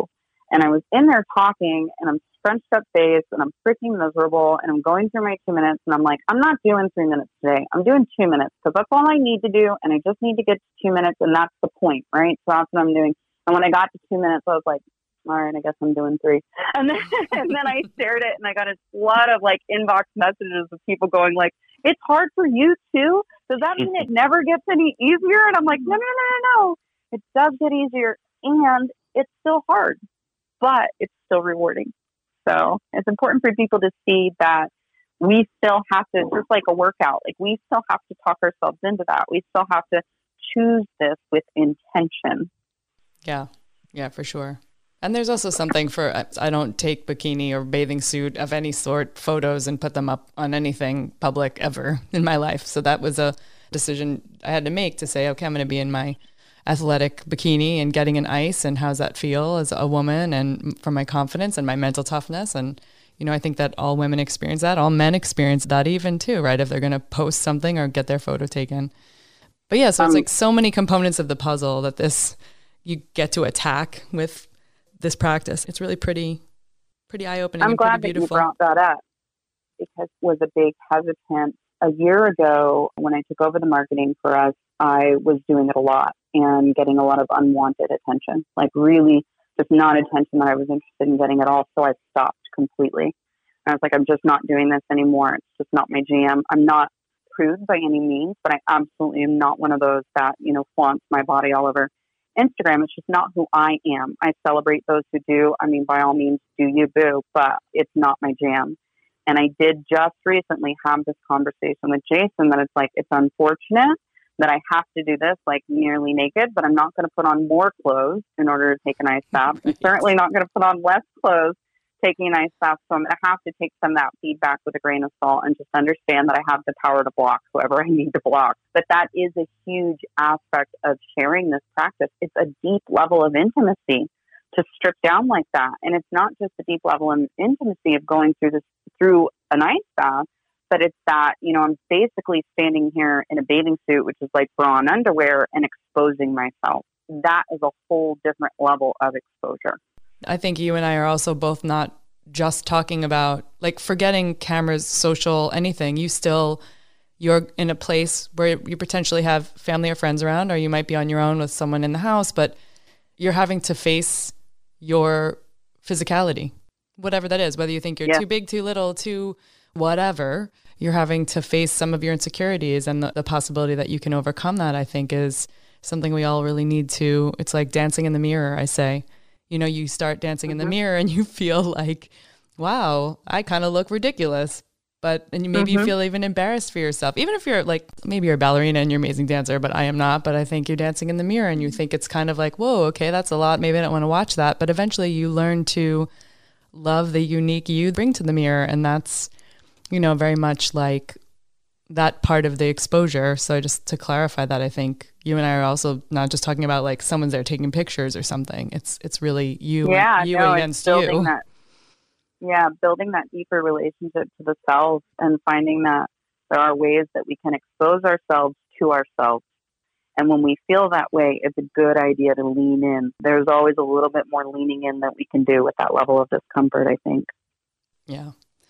And I was in there talking, and I'm scrunched up face, and I'm freaking miserable, and I'm going through my two minutes, and I'm like, I'm not doing three minutes today. I'm doing two minutes because that's all I need to do, and I just need to get to two minutes, and that's the point, right? So that's what I'm doing. And when I got to two minutes, I was like, all right, I guess I'm doing three. And then, and then I shared it, and I got a lot of like inbox messages of people going like, it's hard for you too? Does that mean it never gets any easier? And I'm like, no, no, no, no, no. It does get easier, and it's still hard, but it's still rewarding. So it's important for people to see that we still have to, just like a workout, like we still have to talk ourselves into that. We still have to choose this with intention. Yeah, yeah, for sure. And there's also something for, I don't take bikini or bathing suit of any sort photos and put them up on anything public ever in my life. So that was a decision I had to make to say, okay, I'm going to be in my athletic bikini and getting an ice, and how's that feel as a woman, and for my confidence and my mental toughness. And, you know, I think that all women experience that. All men experience that even too, right? If they're going to post something or get their photo taken. But yeah, so um, it's like so many components of the puzzle that this, you get to attack with this practice. It's really pretty, pretty eye-opening. I'm and glad pretty that you beautiful. brought that up, because it was a big hesitant. A year ago, when I took over the marketing for us, I was doing it a lot and getting a lot of unwanted attention, like really just not attention that I was interested in getting at all. So I stopped completely. And I was like, I'm just not doing this anymore. It's just not my jam. I'm not prude by any means, but I absolutely am not one of those that, you know, flaunts my body all over Instagram. It's just not who I am. I celebrate those who do. I mean, by all means, do you, boo, but it's not my jam. And I did just recently have this conversation with Jason that it's like, it's unfortunate that I have to do this like nearly naked, but I'm not going to put on more clothes in order to take an ice bath. I'm certainly not going to put on less clothes taking an ice bath. So I'm going to have to take some of that feedback with a grain of salt and just understand that I have the power to block whoever I need to block. But that is a huge aspect of sharing this practice. It's a deep level of intimacy to strip down like that. And it's not just a deep level of intimacy of going through this, through an ice bath, but it's that, you know, I'm basically standing here in a bathing suit, which is like bra and underwear, and exposing myself. That is a whole different level of exposure. I think you and I are also both not just talking about, like, forgetting cameras, social, anything. You still, you're in a place where you potentially have family or friends around, or you might be on your own with someone in the house, but you're having to face your physicality, whatever that is, whether you think you're yeah. too big, too little, too whatever, you're having to face some of your insecurities, and the, the possibility that you can overcome that, I think, is something we all really need to, it's like dancing in the mirror, I say. You know, you start dancing mm-hmm. in the mirror and you feel like, wow, I kind of look ridiculous. But, and you maybe mm-hmm. you feel even embarrassed for yourself, even if you're like, maybe you're a ballerina and you're an amazing dancer, but I am not. But I think you're dancing in the mirror and you think it's kind of like, whoa, okay, that's a lot. Maybe I don't want to watch that. But eventually you learn to love the unique you bring to the mirror. And that's, you know, very much like that part of the exposure. So just to clarify that, I think you and I are also not just talking about like someone's there taking pictures or something. It's it's really you, yeah, you no, against it's building you. That, yeah, building that deeper relationship to the self and finding that there are ways that we can expose ourselves to ourselves. And when we feel that way, it's a good idea to lean in. There's always a little bit more leaning in that we can do with that level of discomfort, I think. Yeah.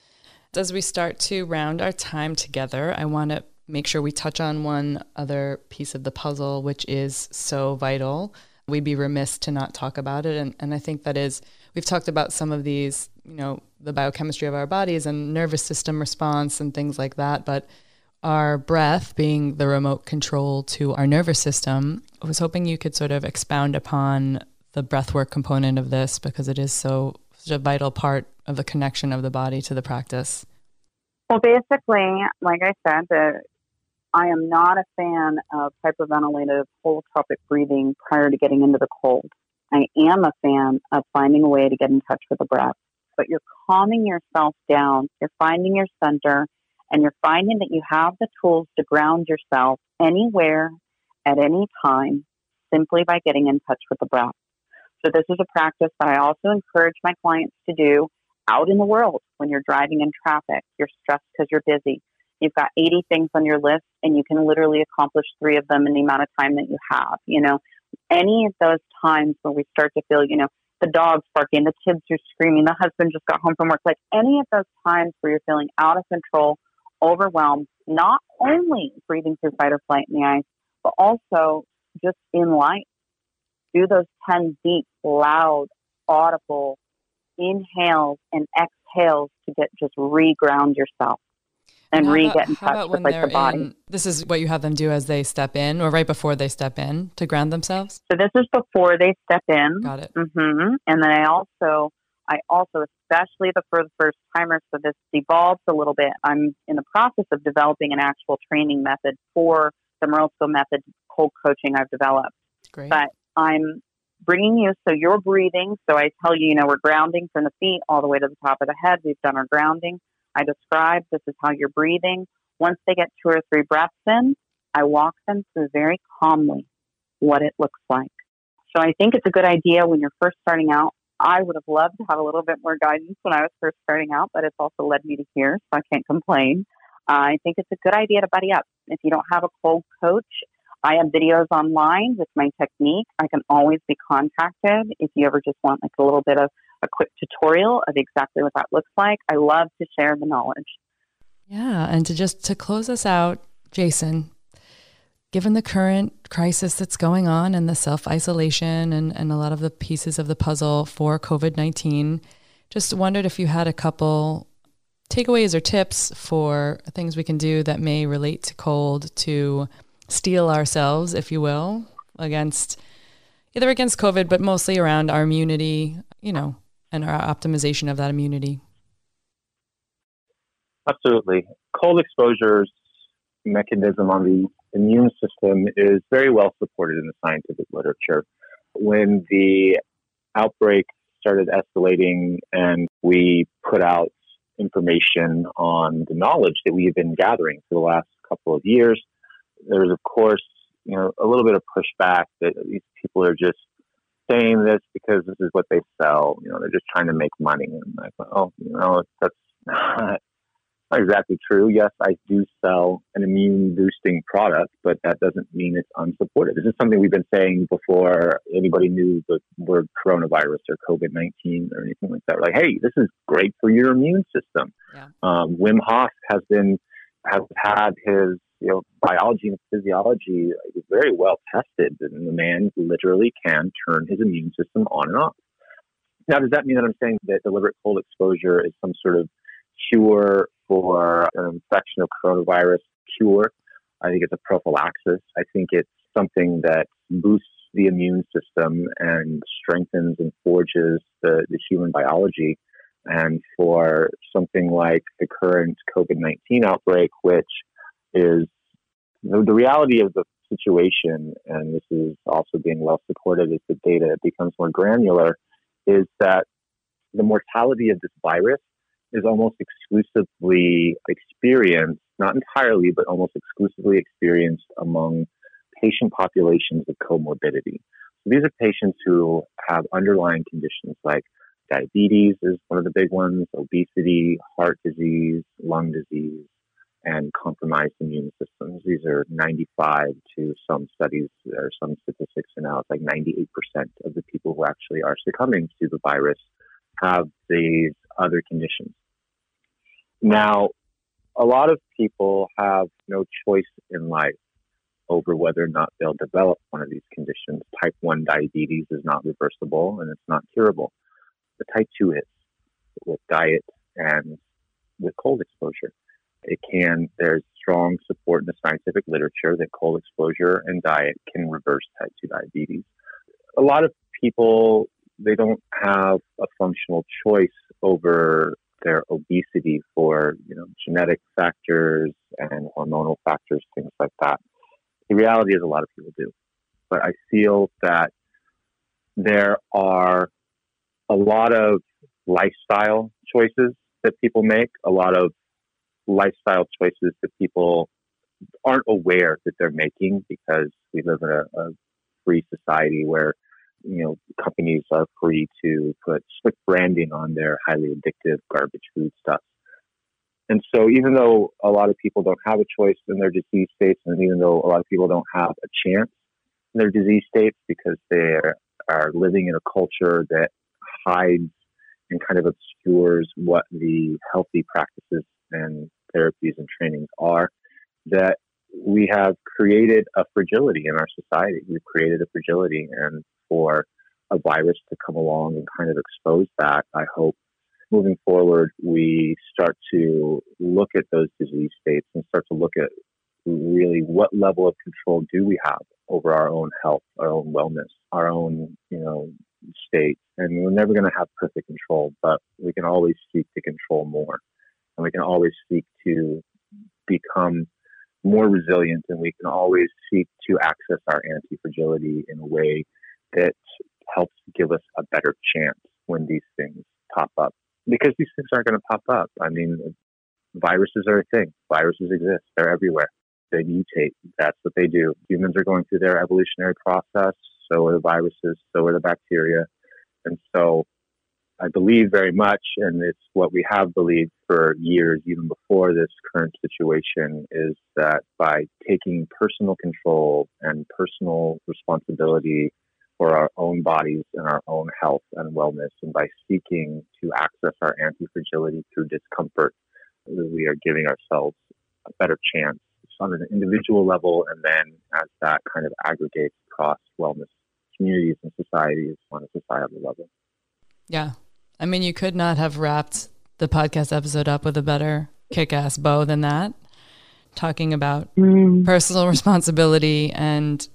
As we start to round our time together, I want to make sure we touch on one other piece of the puzzle, which is so vital. We'd be remiss to not talk about it. And, and I think that is, we've talked about some of these, you know, the biochemistry of our bodies and nervous system response and things like that. But our breath being the remote control to our nervous system, I was hoping you could sort of expound upon the breathwork component of this, because it is so such a vital part of the connection of the body to the practice. Well, basically, like I said, the, I am not a fan of hyperventilative holotropic breathing prior to getting into the cold. I am a fan of finding a way to get in touch with the breath. But you're calming yourself down, you're finding your center, and you're finding that you have the tools to ground yourself anywhere, at any time, simply by getting in touch with the breath. So this is a practice that I also encourage my clients to do out in the world. When you're driving in traffic, you're stressed because you're busy. You've got eighty things on your list and you can literally accomplish three of them in the amount of time that you have. You know, any of those times where we start to feel, you know, the dog's barking, the kids are screaming, the husband just got home from work. Like any of those times where you're feeling out of control, overwhelmed, not only breathing through fight or flight in the ice, but also just in life. Do those ten deep, loud, audible inhales and exhales to get just re-ground yourself and re get in touch with like the body. In, this is what you have them do as they step in or right before they step in to ground themselves? So this is before they step in. Got it. Mm-hmm. And then I also, I also, especially the for the first timers, so this devolves a little bit. I'm in the process of developing an actual training method for the Morozko method cold coaching I've developed. Great. But I'm bringing you, so you're breathing. So I tell you, you know, we're grounding from the feet all the way to the top of the head. We've done our grounding. I describe this is how you're breathing. Once they get two or three breaths in, I walk them through very calmly what it looks like. So I think it's a good idea when you're first starting out. I would have loved to have a little bit more guidance when I was first starting out, but it's also led me to here, so I can't complain. Uh, I think it's a good idea to buddy up. If you don't have a cold coach, I have videos online with my technique. I can always be contacted if you ever just want like a little bit of a quick tutorial of exactly what that looks like. I love to share the knowledge. Yeah, and to just to close us out, Jason, given the current crisis that's going on and the self-isolation and, and a lot of the pieces of the puzzle for COVID nineteen, just wondered if you had a couple takeaways or tips for things we can do that may relate to cold to steel ourselves, if you will, against either against COVID, but mostly around our immunity, you know, and our optimization of that immunity. Absolutely. Cold exposure's mechanism on the immune system is very well supported in the scientific literature. When the outbreak started escalating and we put out information on the knowledge that we have been gathering for the last couple of years, there was, of course, you know, a little bit of pushback that these people are just saying this because this is what they sell. You know, they're just trying to make money. And I thought, oh, you know, that's not, not exactly true. Yes, I do sell an immune boosting product, but that doesn't mean it's unsupported. This is something we've been saying before anybody knew the word coronavirus or COVID nineteen or anything like that. We're like, hey, this is great for your immune system. Yeah. Um, Wim Hof has been has had his you know biology and physiology very well tested, and the man literally can turn his immune system on and off. Now, does that mean that I'm saying that deliberate cold exposure is some sort of cure for an infection of coronavirus? Cure? I think it's a prophylaxis. I think it's something that boosts the immune system and strengthens and forges the, the human biology. And for something like the current COVID nineteen outbreak, which is the, the reality of the situation, and this is also being well supported as the data becomes more granular, is that the mortality of this virus is almost exclusively experienced, not entirely, but almost exclusively experienced among patient populations with comorbidity. So these are patients who have underlying conditions like diabetes is one of the big ones, obesity, heart disease, lung disease, and compromised immune systems. These are ninety-five to some studies or some statistics, and now it's like ninety-eight percent of the people who actually are succumbing to the virus have these other conditions. Now, a lot of people have no choice in life over whether or not they'll develop one of these conditions. Type one diabetes is not reversible and it's not curable. The type two is with diet and with cold exposure. It can, there's strong support in the scientific literature that cold exposure and diet can reverse type two diabetes. A lot of people, they don't have a functional choice over their obesity for, you know, genetic factors and hormonal factors, things like that. The reality is a lot of people do. But I feel that there are a lot of lifestyle choices that people make, a lot of lifestyle choices that people aren't aware that they're making because we live in a, a free society where, you know, companies are free to put slick branding on their highly addictive garbage food stuff. And so even though a lot of people don't have a choice in their disease states, and even though a lot of people don't have a chance in their disease states because they are living in a culture that hides and kind of obscures what the healthy practices and therapies and trainings are, that we have created a fragility in our society. We've created a fragility, and for a virus to come along and kind of expose that, I hope moving forward, we start to look at those disease states and start to look at really what level of control do we have over our own health, our own wellness, our own, you know, state. And we're never going to have perfect control, but we can always seek to control more. And we can always seek to become more resilient, and we can always seek to access our anti-fragility in a way that helps give us a better chance when these things pop up. Because these things aren't going to pop up. I mean, viruses are a thing. Viruses exist. They're everywhere. They mutate. That's what they do. Humans are going through their evolutionary process. So are the viruses. So are the bacteria. And so I believe very much, and it's what we have believed for years, even before this current situation, is that by taking personal control and personal responsibility for our own bodies and our own health and wellness, and by seeking to access our anti-fragility through discomfort, we are giving ourselves a better chance on an individual level, and then as that kind of aggregates across wellness communities and societies on a societal level. Yeah. I mean, you could not have wrapped the podcast episode up with a better kick-ass bow than that, talking about mm. personal responsibility and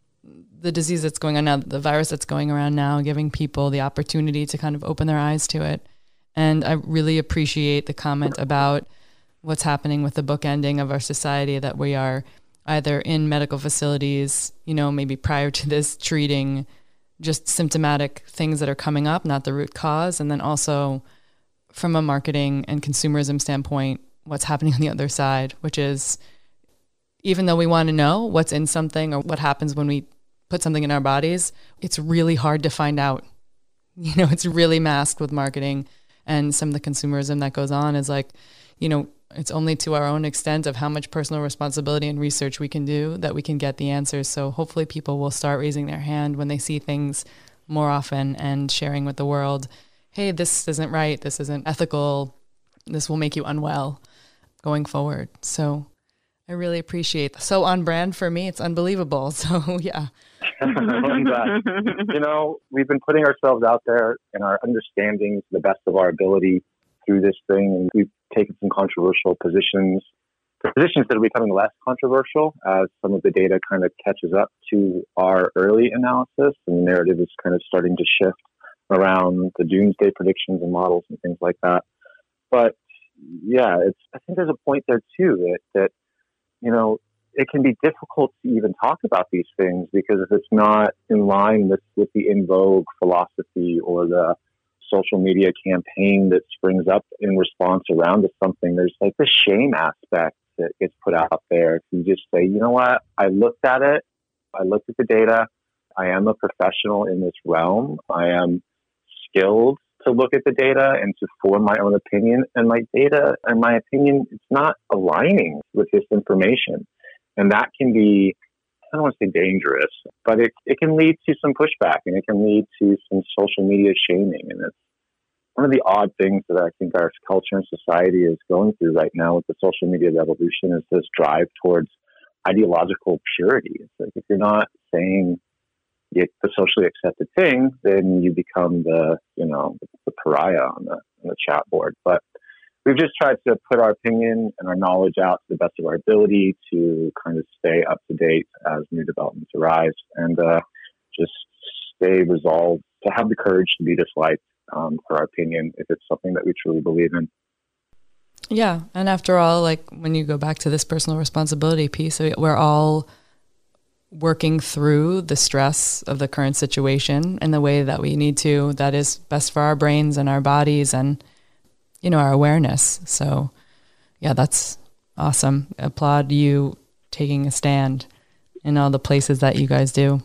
the disease that's going on now, the virus that's going around now, giving people the opportunity to kind of open their eyes to it. And I really appreciate the comment about what's happening with the bookending of our society, that we are either in medical facilities, you know, maybe prior to this, treating just symptomatic things that are coming up, not the root cause. And then also from a marketing and consumerism standpoint, what's happening on the other side, which is, even though we want to know what's in something or what happens when we put something in our bodies, it's really hard to find out. You know, it's really masked with marketing, and some of the consumerism that goes on is like, you know, it's only to our own extent of how much personal responsibility and research we can do that we can get the answers. So hopefully people will start raising their hand when they see things more often and sharing with the world, hey, this isn't right, this isn't ethical, this will make you unwell going forward. So I really appreciate that. So on brand for me, it's unbelievable. So yeah. You know, we've been putting ourselves out there and our understanding to the best of our ability through this thing. And we've taken some controversial positions, positions that are becoming less controversial as some of the data kind of catches up to our early analysis, and the narrative is kind of starting to shift around the doomsday predictions and models and things like that. But yeah, it's, I think there's a point there too that, that, you know, it can be difficult to even talk about these things, because if it's not in line with, with the in vogue philosophy or the social media campaign that springs up in response around to something, there's like the shame aspect that gets put out there. If you just say, you know what, I looked at it, I looked at the data, I am a professional in this realm, I am skilled to look at the data and to form my own opinion, and my data and my opinion, it's not aligning with this information. And that can be, I don't want to say dangerous, but it, it can lead to some pushback, and it can lead to some social media shaming. And it's one of the odd things that I think our culture and society is going through right now with the social media revolution, is this drive towards ideological purity. It's like, if you're not saying it's the socially accepted thing, then you become the, you know, the pariah on the, on the chat board. But we've just tried to put our opinion and our knowledge out to the best of our ability to kind of stay up to date as new developments arise, and uh, just stay resolved to have the courage to be disliked um, for our opinion if it's something that we truly believe in. Yeah. And after all, like when you go back to this personal responsibility piece, we're all working through the stress of the current situation in the way that we need to, that is best for our brains and our bodies and, you know, our awareness. So yeah, that's awesome. Applaud you taking a stand in all the places that you guys do.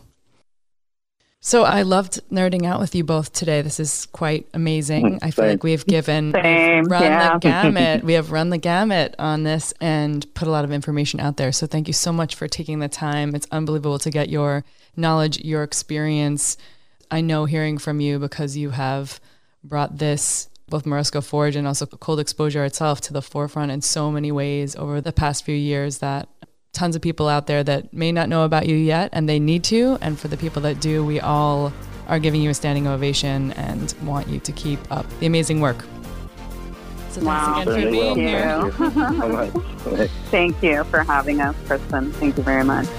So I loved nerding out with you both today. This is quite amazing. I feel like we've given, Same, we've run yeah. the gamut. We have run the gamut on this and put a lot of information out there. So thank you so much for taking the time. It's unbelievable to get your knowledge, your experience. I know hearing from you, because you have brought this, both Morosko Forge and also cold exposure itself, to the forefront in so many ways over the past few years that tons of people out there that may not know about you yet, and they need to. And for the people that do, we all are giving you a standing ovation and want you to keep up the amazing work. So wow. thanks again for being here. Thank you. Thank you for having us, Kristen. Thank you very much.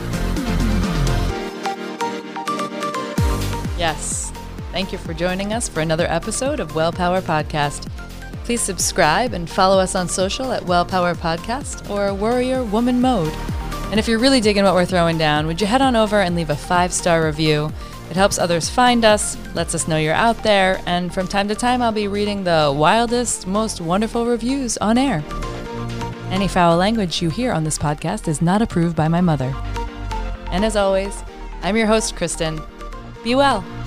Yes. Thank you for joining us for another episode of Well Power Podcast. Please subscribe and follow us on social at Well Power Podcast or Warrior Woman Mode. And if you're really digging what we're throwing down, would you head on over and leave a five-star review? It helps others find us, lets us know you're out there, and from time to time I'll be reading the wildest, most wonderful reviews on air. Any foul language you hear on this podcast is not approved by my mother. And as always, I'm your host, Kristen. Be well.